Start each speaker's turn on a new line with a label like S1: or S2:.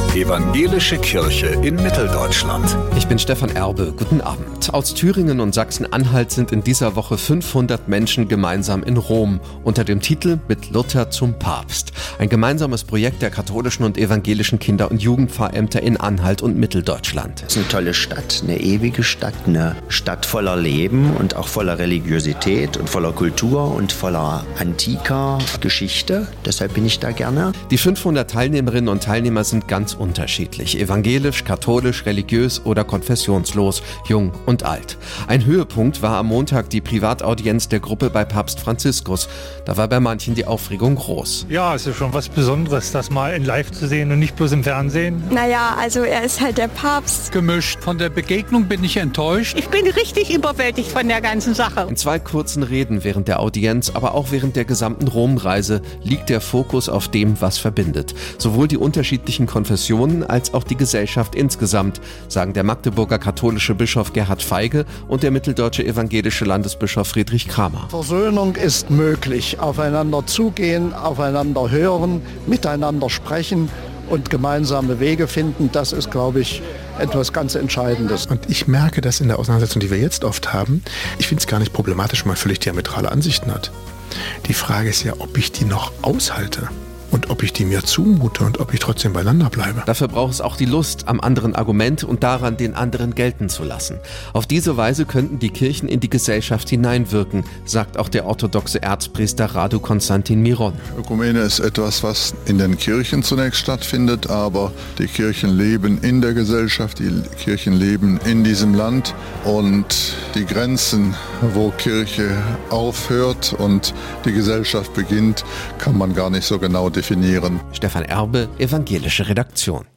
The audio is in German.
S1: Evangelische Kirche in Mitteldeutschland.
S2: Ich bin Stefan Erbe. Guten Abend. Aus Thüringen und Sachsen-Anhalt sind in dieser Woche 500 Menschen gemeinsam in Rom unter dem Titel Mit Luther zum Papst. Ein gemeinsames Projekt der katholischen und evangelischen Kinder- und Jugendpfarrämter in Anhalt und Mitteldeutschland.
S3: Es ist eine tolle Stadt, eine ewige Stadt, eine Stadt voller Leben und auch voller Religiosität und voller Kultur und voller antiker Geschichte. Deshalb bin ich da gerne.
S2: Die 500 Teilnehmerinnen und Teilnehmer sind ganz unterschiedlich. Evangelisch, katholisch, religiös oder konfessionslos, jung und alt. Ein Höhepunkt war am Montag die Privataudienz der Gruppe bei Papst Franziskus. Da war bei manchen die Aufregung groß.
S4: Ja, es ist schon was Besonderes, das mal in live zu sehen und nicht bloß im Fernsehen.
S5: Naja, also er ist halt der Papst.
S6: Gemischt. Von der Begegnung bin ich enttäuscht.
S7: Ich bin richtig überwältigt von der ganzen Sache.
S2: In 2 kurzen Reden während der Audienz, aber auch während der gesamten Romreise liegt der Fokus auf dem, was verbindet. Sowohl die unterschiedlichen Konfessionen als auch die Gesellschaft insgesamt, sagen der Magdeburger katholische Bischof Gerhard Feige und der mitteldeutsche evangelische Landesbischof Friedrich Kramer.
S8: Versöhnung ist möglich. Aufeinander zugehen, aufeinander hören, miteinander sprechen und gemeinsame Wege finden, das ist, glaube ich, etwas ganz Entscheidendes.
S9: Und ich merke das in der Auseinandersetzung, die wir jetzt oft haben. Ich finde es gar nicht problematisch, wenn man völlig diametrale Ansichten hat. Die Frage ist ja, ob ich die noch aushalte. Und ob ich die mir zumute und ob ich trotzdem beieinander bleibe.
S2: Dafür braucht es auch die Lust am anderen Argument und daran, den anderen gelten zu lassen. Auf diese Weise könnten die Kirchen in die Gesellschaft hineinwirken, sagt auch der orthodoxe Erzpriester Radu Konstantin Miron.
S10: Ökumene ist etwas, was in den Kirchen zunächst stattfindet, aber die Kirchen leben in der Gesellschaft, die Kirchen leben in diesem Land und die Grenzen, wo Kirche aufhört und die Gesellschaft beginnt, kann man gar nicht so genau definieren.
S2: Stefan Erbe, evangelische Redaktion.